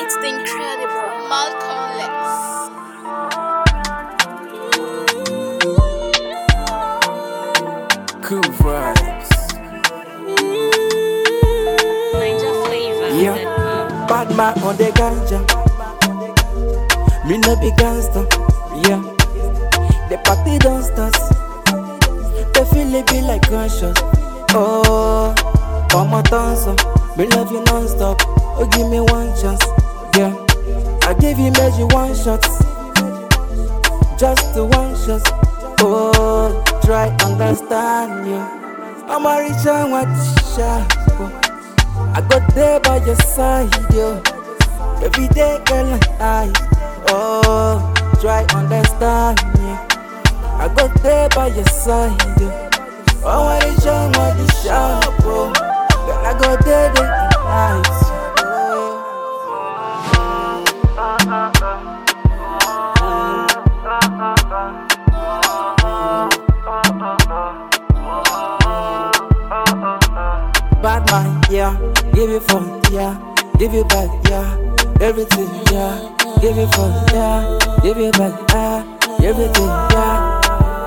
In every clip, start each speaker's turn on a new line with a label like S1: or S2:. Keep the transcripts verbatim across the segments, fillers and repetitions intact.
S1: It's the incredible Malcolm Lex.
S2: Cool vibes.
S3: Ninja flavor.
S2: Yeah. Bad man on the ganja. Me no be gangster. Yeah. The party don't start. They feel it be like conscious. Oh, on my dancer. Me love you non-stop. Oh, give me one chance. Yeah. I give you maybe one shot. Just one shot. Oh, try understand you. I'm a rich and what sharp. I got there by your side, yo. Every day, girl, I. Oh, try understand me. I got there by your side, yo. Oh, I'm a rich and what sharp. Oh, girl, I got there, the eyes. Bad man, yeah, give it fun, yeah, give it back, yeah, everything, yeah, give it fun, yeah, give it back, yeah, everything, yeah.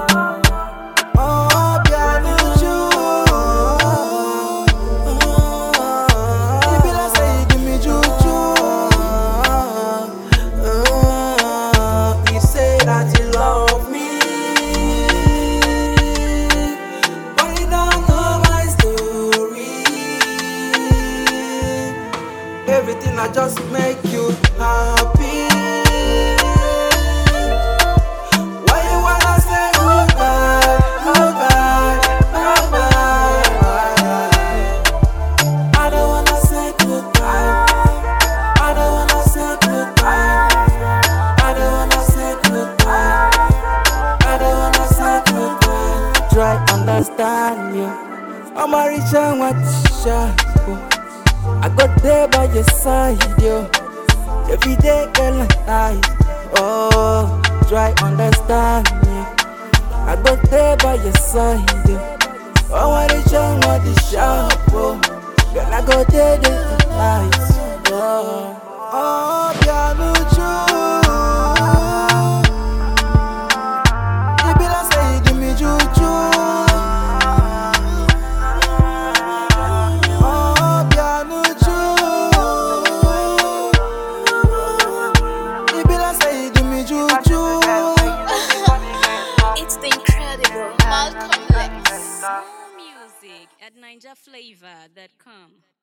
S2: Oh, piano you, it be like say you give me juju. Uh, you say that you love me. Everything I just make you happy. Why you wanna say goodbye, goodbye, goodbye? I don't wanna say goodbye. I don't wanna say goodbye. I don't wanna say goodbye. I don't wanna say goodbye. Try understand you. I'm a rich and what sharp. I got there by your side, yo. Every day, girl, I. Oh, try understand me. I got there by your side, yo. Oh, what is young, what is sharp, oh. Girl, I got there, the lights, oh. Oh, piano you. You be like say you give me juju.
S1: It's the incredible Malcolm Lex.
S3: More music at ninja flavor dot com.